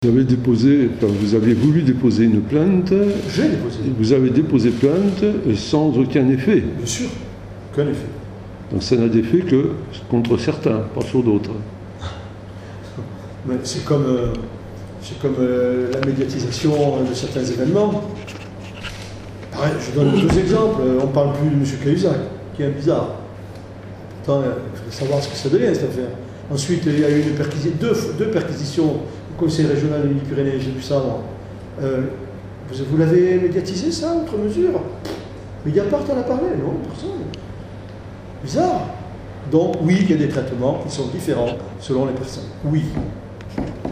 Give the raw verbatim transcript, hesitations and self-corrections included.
Vous avez déposé, enfin, vous avez voulu déposer une plainte. J'ai déposé. Vous avez déposé plainte sans aucun effet. Bien sûr, aucun effet. Donc ça n'a d'effet que contre certains, pas sur d'autres. C'est comme, euh, c'est comme euh, la médiatisation de certains événements. Pareil, je donne deux exemples. On ne parle plus de M. Cahuzac, qui est un bizarre. Pourtant, il faut savoir ce que ça devient, cette affaire. Ensuite, il y a eu une perquisition, deux, deux perquisitions au Conseil régional de Midi-Pyrénées, j'ai vu ça, moi. Euh, vous vous l'avez médiatisé, ça, outre mesure? Mediapart en a parlé? Non, personne. Bizarre. Donc, oui, il y a des traitements qui sont différents selon les personnes. Oui.